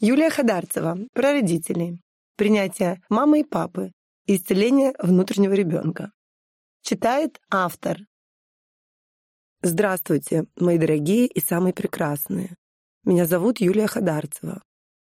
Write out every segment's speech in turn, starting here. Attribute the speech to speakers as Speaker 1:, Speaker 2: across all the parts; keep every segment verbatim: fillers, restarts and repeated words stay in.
Speaker 1: Юлия Ходарцева про родителей, принятие мамы и папы и исцеление внутреннего ребенка. Читает автор. Здравствуйте, мои дорогие и самые прекрасные. Меня зовут Юлия Ходарцева.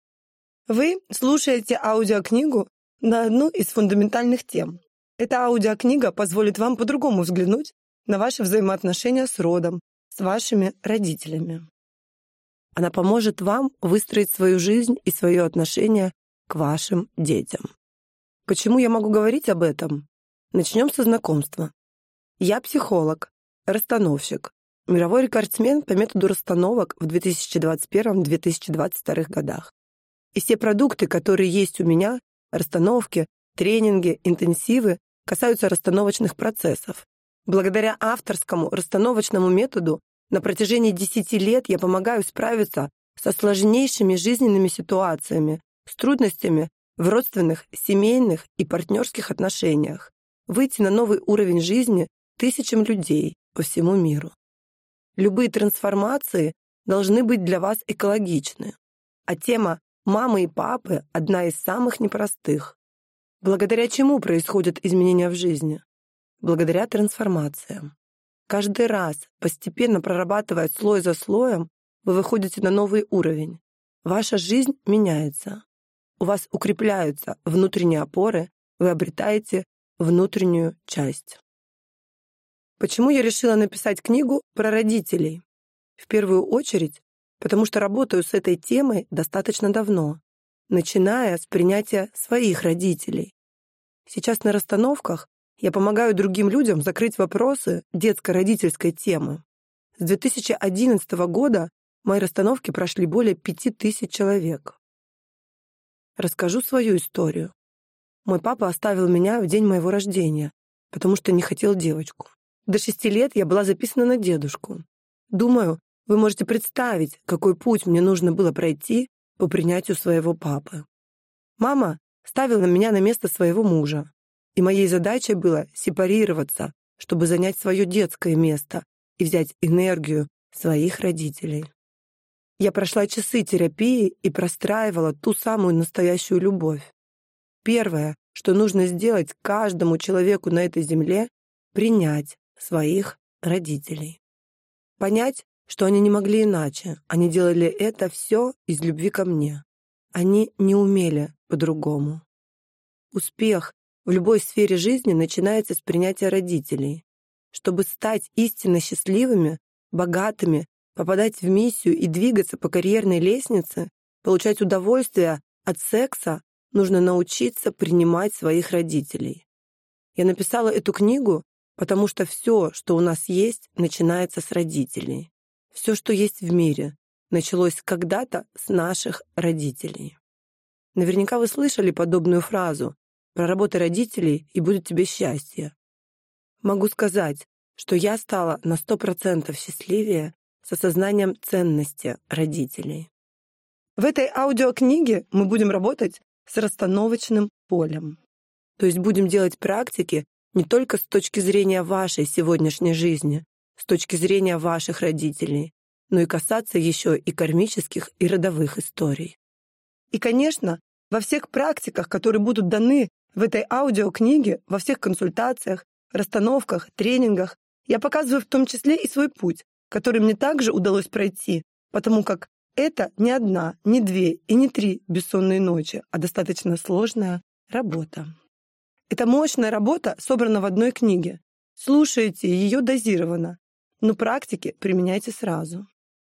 Speaker 1: Вы слушаете аудиокнигу на одну из фундаментальных тем. Эта аудиокнига позволит вам по-другому взглянуть на ваши взаимоотношения с родом, с вашими родителями. Она поможет вам выстроить свою жизнь и свое отношение к вашим детям. Почему я могу говорить об этом? Начнем со знакомства. Я психолог, расстановщик, мировой рекордсмен по методу расстановок в две тысячи двадцать первом — две тысячи двадцать втором годах. И все продукты, которые есть у меня, расстановки, тренинги, интенсивы, касаются расстановочных процессов. Благодаря авторскому расстановочному методу на протяжении десяти лет я помогаю справиться со сложнейшими жизненными ситуациями, с трудностями в родственных, семейных и партнерских отношениях, выйти на новый уровень жизни тысячам людей по всему миру. Любые трансформации должны быть для вас экологичны, а тема «мамы и папы» — одна из самых непростых. Благодаря чему происходят изменения в жизни? Благодаря трансформациям. Каждый раз, постепенно прорабатывая слой за слоем, вы выходите на новый уровень. Ваша жизнь меняется. У вас укрепляются внутренние опоры, вы обретаете внутреннюю часть. Почему я решила написать книгу про родителей? В первую очередь, потому что работаю с этой темой достаточно давно, начиная с принятия своих родителей. Сейчас на расстановках я помогаю другим людям закрыть вопросы детско-родительской темы. С две тысячи одиннадцатого года мои расстановки прошли более пяти тысяч человек. Расскажу свою историю. Мой папа оставил меня в день моего рождения, потому что не хотел девочку. До шести лет я была записана на дедушку. Думаю, вы можете представить, какой путь мне нужно было пройти по принятию своего папы. Мама ставила меня на место своего мужа, и моей задачей было сепарироваться, чтобы занять свое детское место и взять энергию своих родителей. Я прошла часы терапии и простраивала ту самую настоящую любовь. Первое, что нужно сделать каждому человеку на этой земле — принять своих родителей. Понять, что они не могли иначе, они делали это все из любви ко мне. Они не умели по-другому. Успех в любой сфере жизни начинается с принятия родителей. Чтобы стать истинно счастливыми, богатыми, попадать в миссию и двигаться по карьерной лестнице, получать удовольствие от секса, нужно научиться принимать своих родителей. Я написала эту книгу, потому что все, что у нас есть, начинается с родителей. Все, что есть в мире, началось когда-то с наших родителей. Наверняка вы слышали подобную фразу: «Проработай родителей, и будет тебе счастье». Могу сказать, что я стала на сто процентов счастливее с осознанием ценности родителей. В этой аудиокниге мы будем работать с расстановочным полем. То есть будем делать практики не только с точки зрения вашей сегодняшней жизни, с точки зрения ваших родителей, но и касаться еще и кармических и родовых историй. И, конечно, во всех практиках, которые будут даны в этой аудиокниге, во всех консультациях, расстановках, тренингах, я показываю в том числе и свой путь, который мне также удалось пройти, потому как это не одна, не две и не три бессонные ночи, а достаточно сложная работа. Эта мощная работа собрана в одной книге. Слушайте ее дозированно, но практики применяйте сразу.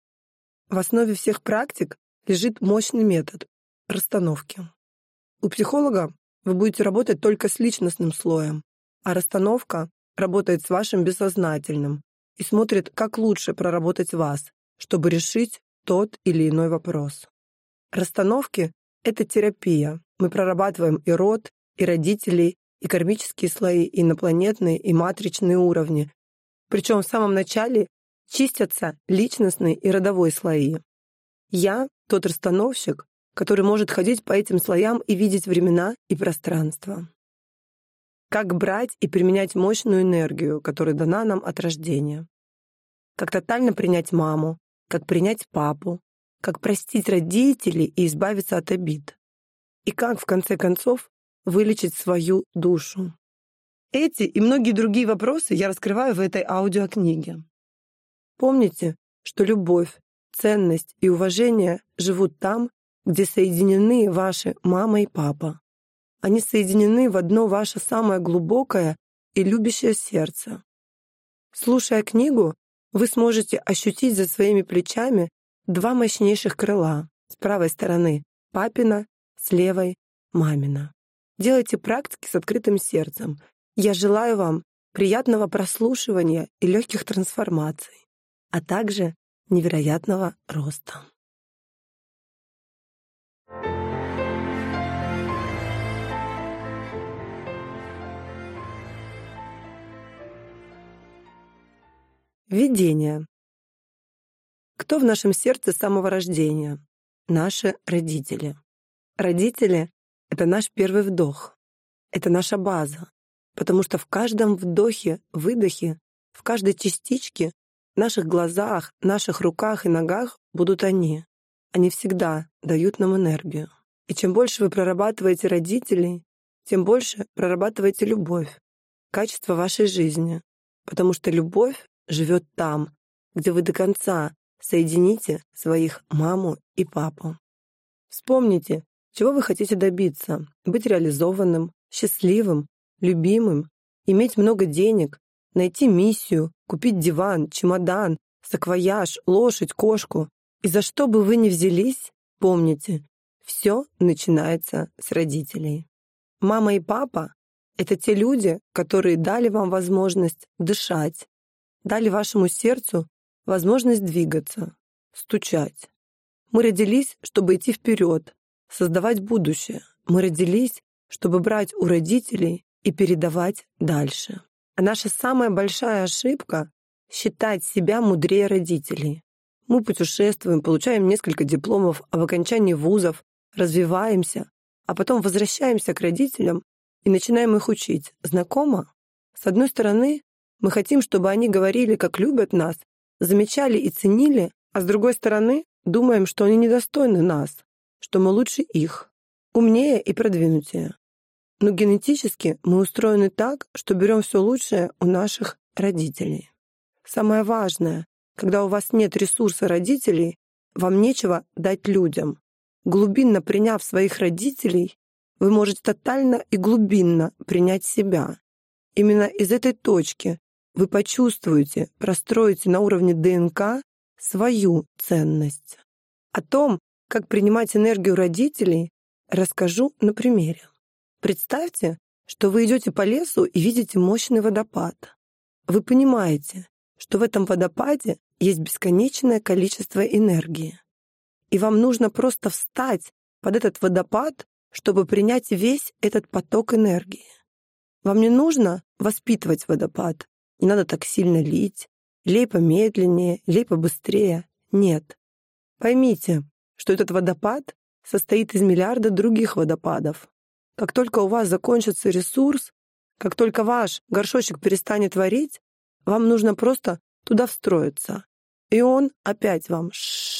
Speaker 1: В основе всех практик лежит мощный метод — расстановки. У психолога вы будете работать только с личностным слоем, а расстановка работает с вашим бессознательным и смотрит, как лучше проработать вас, чтобы решить тот или иной вопрос. Расстановки — это терапия. Мы прорабатываем и род, и родителей, и кармические слои, и инопланетные, и матричные уровни. Причем в самом начале чистятся личностные и родовые слои. Я — тот расстановщик, который может ходить по этим слоям и видеть времена и пространство. Как брать и применять мощную энергию, которая дана нам от рождения. Как тотально принять маму, как принять папу, как простить родителей и избавиться от обид. И как, в конце концов, вылечить свою душу. Эти и многие другие вопросы я раскрываю в этой аудиокниге. Помните, что любовь, ценность и уважение живут там, где соединены ваши мама и папа. Они соединены в одно ваше самое глубокое и любящее сердце. Слушая книгу, вы сможете ощутить за своими плечами два мощнейших крыла. С правой стороны — папина, с левой — мамина. Делайте практики с открытым сердцем. Я желаю вам приятного прослушивания и легких трансформаций, а также невероятного роста. Введение. Кто в нашем сердце с самого рождения? Наши родители. Родители — это наш первый вдох. Это наша база. Потому что в каждом вдохе, выдохе, в каждой частичке, в наших глазах, наших руках и ногах будут они. Они всегда дают нам энергию. И чем больше вы прорабатываете родителей, тем больше прорабатываете любовь, качество вашей жизни. Потому что любовь живет там, где вы до конца соедините своих маму и папу. Вспомните, чего вы хотите добиться: быть реализованным, счастливым, любимым, иметь много денег, найти миссию, купить диван, чемодан, саквояж, лошадь, кошку. И за что бы вы ни взялись, помните, все начинается с родителей. Мама и папа — это те люди, которые дали вам возможность дышать, дали вашему сердцу возможность двигаться, стучать. Мы родились, чтобы идти вперед, создавать будущее. Мы родились, чтобы брать у родителей и передавать дальше. А наша самая большая ошибка — считать себя мудрее родителей. Мы путешествуем, получаем несколько дипломов об окончании вузов, развиваемся, а потом возвращаемся к родителям и начинаем их учить. Знакомо? С одной стороны, мы хотим, чтобы они говорили, как любят нас, замечали и ценили, а с другой стороны, думаем, что они недостойны нас, что мы лучше их, умнее и продвинутее. Но генетически мы устроены так, что берем все лучшее у наших родителей. Самое важное, когда у вас нет ресурса родителей, вам нечего дать людям. Глубинно приняв своих родителей, вы можете тотально и глубинно принять себя. Именно из этой точки вы почувствуете, простроите на уровне ДНК свою ценность. О том, как принимать энергию родителей, расскажу на примере. Представьте, что вы идете по лесу и видите мощный водопад. Вы понимаете, что в этом водопаде есть бесконечное количество энергии. И вам нужно просто встать под этот водопад, чтобы принять весь этот поток энергии. Вам не нужно воспитывать водопад, не надо так сильно лить, лей помедленнее, лей побыстрее. Нет. Поймите, что этот водопад состоит из миллиарда других водопадов. Как только у вас закончится ресурс, как только ваш горшочек перестанет варить, вам нужно просто туда встроиться. И он опять вам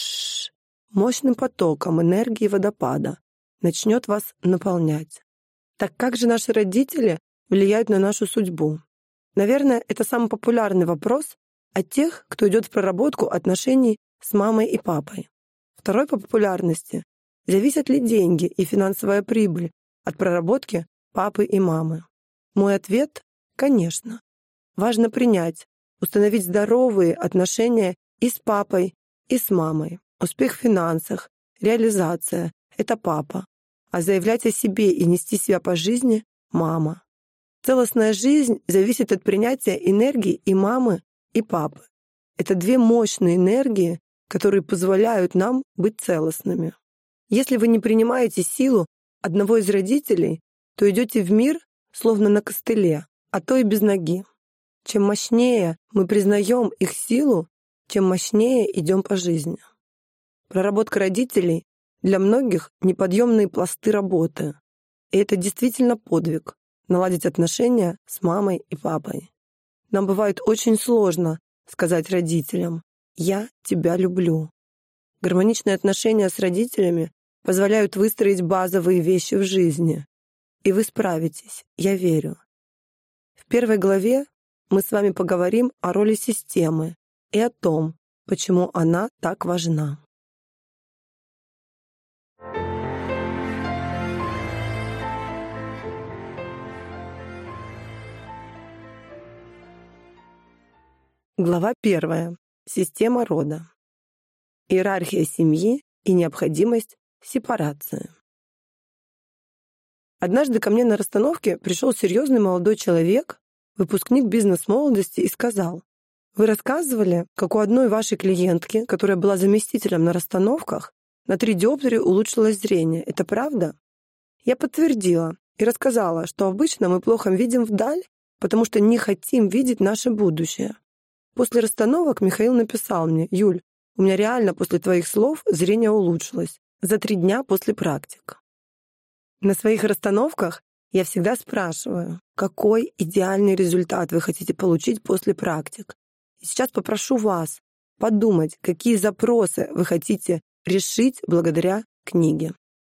Speaker 1: ш мощным потоком энергии водопада начнет вас наполнять. Так как же наши родители влияют на нашу судьбу? Наверное, это самый популярный вопрос от тех, кто идет в проработку отношений с мамой и папой. Второй по популярности — зависят ли деньги и финансовая прибыль от проработки папы и мамы? Мой ответ — конечно. Важно принять, установить здоровые отношения и с папой, и с мамой. Успех в финансах, реализация — это папа, а заявлять о себе и нести себя по жизни — мама. Целостная жизнь зависит от принятия энергии и мамы, и папы. Это две мощные энергии, которые позволяют нам быть целостными. Если вы не принимаете силу одного из родителей, то идете в мир словно на костыле, а то и без ноги. Чем мощнее мы признаем их силу, тем мощнее идем по жизни. Проработка родителей для многих — неподъемные пласты работы. И это действительно подвиг — наладить отношения с мамой и папой. Нам бывает очень сложно сказать родителям: «Я тебя люблю». Гармоничные отношения с родителями позволяют выстроить базовые вещи в жизни. И вы справитесь, я верю. В первой главе мы с вами поговорим о роли системы и о том, почему она так важна. Глава первая. Система рода. Иерархия семьи и необходимость сепарации. Однажды ко мне на расстановке пришел серьезный молодой человек, выпускник бизнес-молодости, и сказал: «Вы рассказывали, как у одной вашей клиентки, которая была заместителем на расстановках, на три диоптрии улучшилось зрение. Это правда?» Я подтвердила и рассказала, что обычно мы плохо видим вдаль, потому что не хотим видеть наше будущее. После расстановок Михаил написал мне: «Юль, у меня реально после твоих слов зрение улучшилось за три дня после практик». На своих расстановках я всегда спрашиваю, какой идеальный результат вы хотите получить после практик. И сейчас попрошу вас подумать, какие запросы вы хотите решить благодаря книге.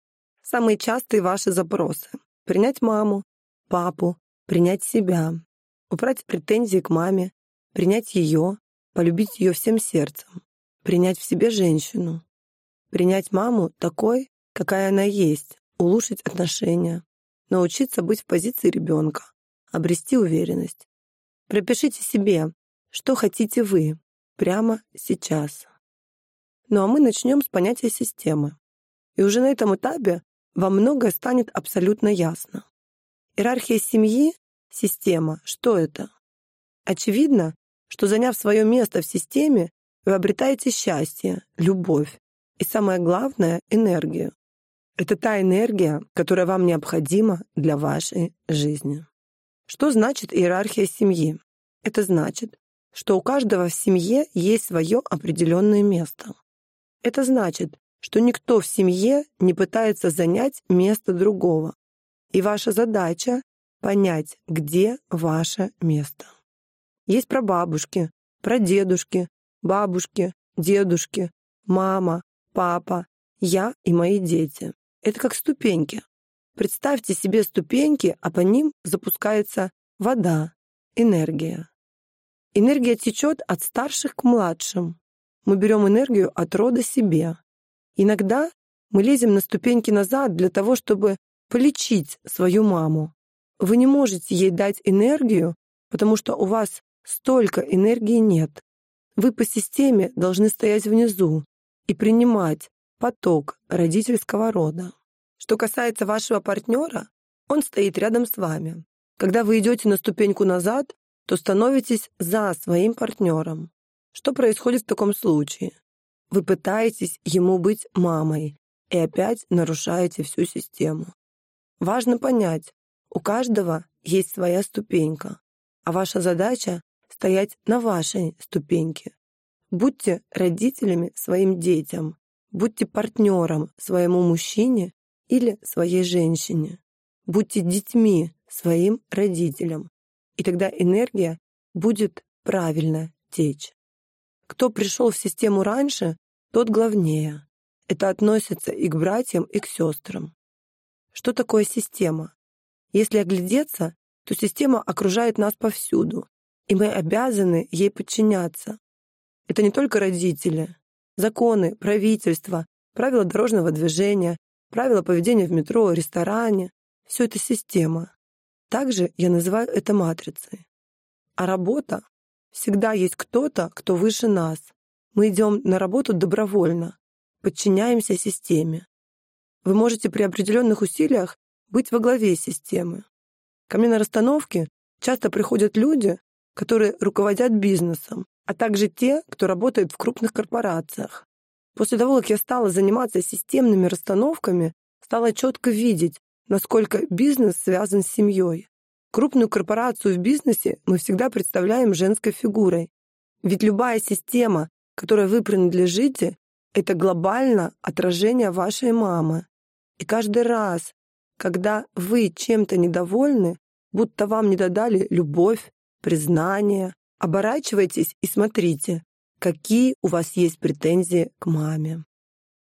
Speaker 1: Самые частые ваши запросы: принять маму, папу, принять себя, убрать претензии к маме, принять ее, полюбить ее всем сердцем, принять в себе женщину, принять маму такой, какая она есть, улучшить отношения, научиться быть в позиции ребенка, обрести уверенность. Пропишите себе, что хотите вы прямо сейчас. Ну а мы начнем с понятия системы. И уже на этом этапе вам многое станет абсолютно ясно. Иерархия семьи, система, что это? Очевидно, что, заняв свое место в системе, вы обретаете счастье, любовь и, самое главное, энергию. Это та энергия, которая вам необходима для вашей жизни. Что значит иерархия семьи? Это значит, что у каждого в семье есть свое определенное место. Это значит, что никто в семье не пытается занять место другого. И ваша задача — понять, где ваше место. Есть прабабушки, прадедушки, бабушки, дедушки, мама, папа, я и мои дети. Это как ступеньки. Представьте себе ступеньки, а по ним запускается вода, энергия. Энергия течет от старших к младшим. Мы берем энергию от рода себе. Иногда мы лезем на ступеньки назад для того, чтобы полечить свою маму. Вы не можете ей дать энергию, потому что у вас столько энергии нет. Вы по системе должны стоять внизу и принимать поток родительского рода. Что касается вашего партнера, он стоит рядом с вами. Когда вы идете на ступеньку назад, то становитесь за своим партнером. Что происходит в таком случае? Вы пытаетесь ему быть мамой и опять нарушаете всю систему. Важно понять, у каждого есть своя ступенька, а ваша задача — стоять на вашей ступеньке. Будьте родителями своим детям, будьте партнером своему мужчине или своей женщине, будьте детьми своим родителям, и тогда энергия будет правильно течь. Кто пришел в систему раньше, тот главнее. Это относится и к братьям, и к сестрам. Что такое система? Если оглядеться, то система окружает нас повсюду, и мы обязаны ей подчиняться. Это не только родители. Законы, правительство, правила дорожного движения, правила поведения в метро, ресторане — все это система. Также я называю это матрицей. А работа — всегда есть кто-то, кто выше нас. Мы идем на работу добровольно, подчиняемся системе. Вы можете при определенных усилиях быть во главе системы. Ко мне на расстановке часто приходят люди, которые руководят бизнесом, а также те, кто работает в крупных корпорациях. После того, как я стала заниматься системными расстановками, стала четко видеть, насколько бизнес связан с семьей. Крупную корпорацию в бизнесе мы всегда представляем женской фигурой. Ведь любая система, которой вы принадлежите, это глобально отражение вашей мамы. И каждый раз, когда вы чем-то недовольны, будто вам не додали любовь, признание, оборачивайтесь и смотрите, какие у вас есть претензии к маме.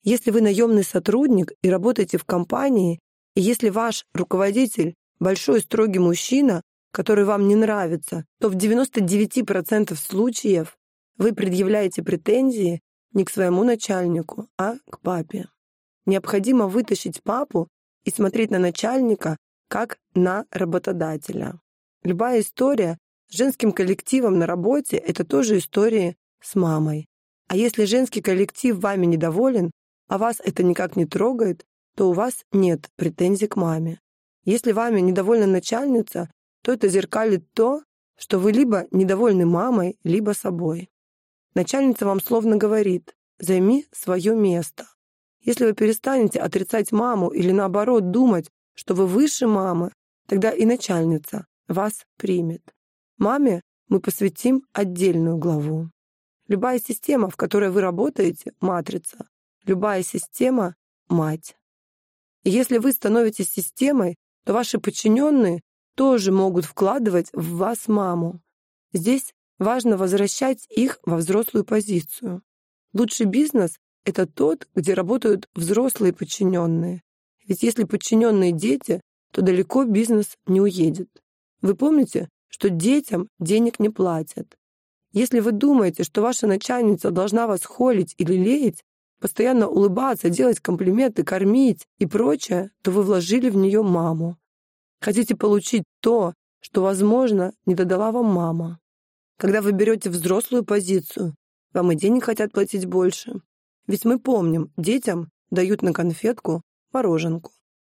Speaker 1: Если вы наемный сотрудник и работаете в компании, и если ваш руководитель большой строгий мужчина, который вам не нравится, то в девяноста девяти процентах случаев вы предъявляете претензии не к своему начальнику, а к папе. Необходимо вытащить папу и смотреть на начальника как на работодателя. Любая история с женским коллективом на работе — это тоже история с мамой. А если женский коллектив вами недоволен, а вас это никак не трогает, то у вас нет претензий к маме. Если вами недовольна начальница, то это зеркалит то, что вы либо недовольны мамой, либо собой. Начальница вам словно говорит: «Займи свое место». Если вы перестанете отрицать маму или наоборот думать, что вы выше мамы, тогда и начальница вас примет. Маме мы посвятим отдельную главу. Любая система, в которой вы работаете, — матрица. Любая система — мать. И если вы становитесь системой, то ваши подчиненные тоже могут вкладывать в вас маму. Здесь важно возвращать их во взрослую позицию. Лучший бизнес — это тот, где работают взрослые подчиненные. Ведь если подчиненные дети, то далеко бизнес не уедет. Вы помните, что детям денег не платят. Если вы думаете, что ваша начальница должна вас холить или леять, постоянно улыбаться, делать комплименты, кормить и прочее, то вы вложили в нее маму. Хотите получить то, что, возможно, не додала вам мама. Когда вы берете взрослую позицию, вам и денег хотят платить больше. Ведь мы помним, детям дают на конфетку мороженку.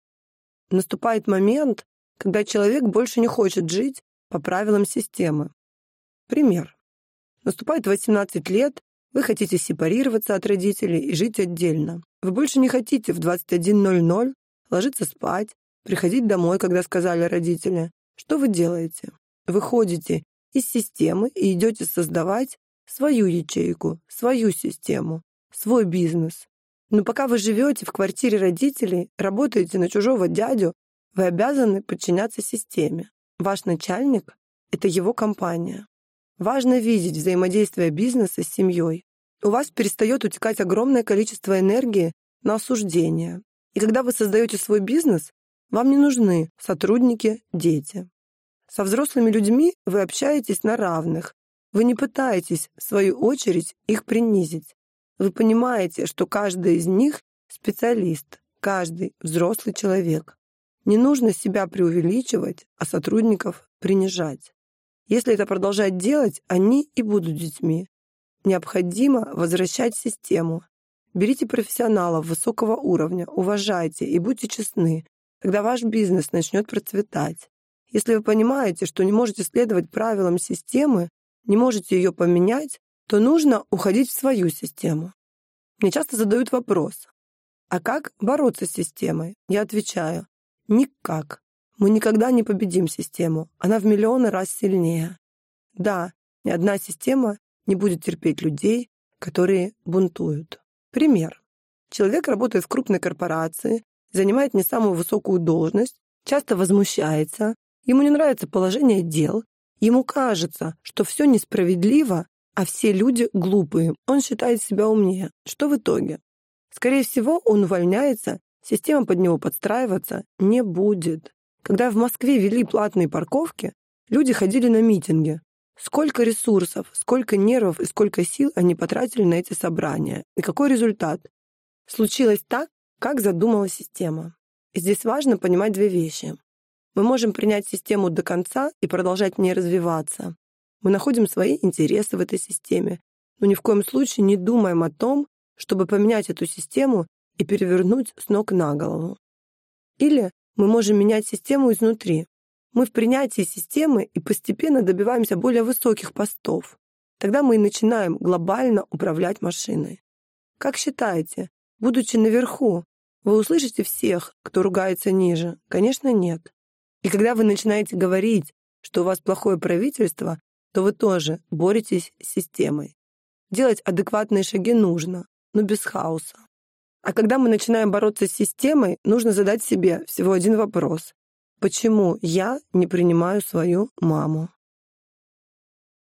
Speaker 1: Наступает момент, когда человек больше не хочет жить по правилам системы. Пример. Наступает восемнадцать лет, вы хотите сепарироваться от родителей и жить отдельно. Вы больше не хотите в двадцать один ноль ноль ложиться спать, приходить домой, когда сказали родители. Что вы делаете? Вы ходите из системы и идете создавать свою ячейку, свою систему, свой бизнес. Но пока вы живете в квартире родителей, работаете на чужого дядю, вы обязаны подчиняться системе. Ваш начальник — это его компания. Важно видеть взаимодействие бизнеса с семьей. У вас перестает утекать огромное количество энергии на осуждение. И когда вы создаете свой бизнес, вам не нужны сотрудники, дети. Со взрослыми людьми вы общаетесь на равных. Вы не пытаетесь, в свою очередь, их принизить. Вы понимаете, что каждый из них — специалист, каждый — взрослый человек. Не нужно себя преувеличивать, а сотрудников принижать. Если это продолжать делать, они и будут детьми. Необходимо возвращать систему. Берите профессионалов высокого уровня, уважайте и будьте честны. Тогда ваш бизнес начнет процветать. Если вы понимаете, что не можете следовать правилам системы, не можете ее поменять, то нужно уходить в свою систему. Мне часто задают вопрос: а как бороться с системой? Я отвечаю: никак. Мы никогда не победим систему, она в миллионы раз сильнее. Да, ни одна система не будет терпеть людей, которые бунтуют. Пример. Человек работает в крупной корпорации, занимает не самую высокую должность, часто возмущается, ему не нравится положение дел, ему кажется, что все несправедливо, а все люди глупые, он считает себя умнее. Что в итоге? Скорее всего, он увольняется, система под него подстраиваться не будет. Когда в Москве ввели платные парковки, люди ходили на митинги. Сколько ресурсов, сколько нервов и сколько сил они потратили на эти собрания. И какой результат? Случилось так, как задумала система. И здесь важно понимать две вещи. Мы можем принять систему до конца и продолжать в ней развиваться. Мы находим свои интересы в этой системе, но ни в коем случае не думаем о том, чтобы поменять эту систему и перевернуть с ног на голову. Или мы можем менять систему изнутри. Мы в принятии системы и постепенно добиваемся более высоких постов. Тогда мы и начинаем глобально управлять машиной. Как считаете, будучи наверху, вы услышите всех, кто ругается ниже? Конечно, нет. И когда вы начинаете говорить, что у вас плохое правительство, то вы тоже боретесь с системой. Делать адекватные шаги нужно, но без хаоса. А когда мы начинаем бороться с системой, нужно задать себе всего один вопрос. Почему я не принимаю свою маму?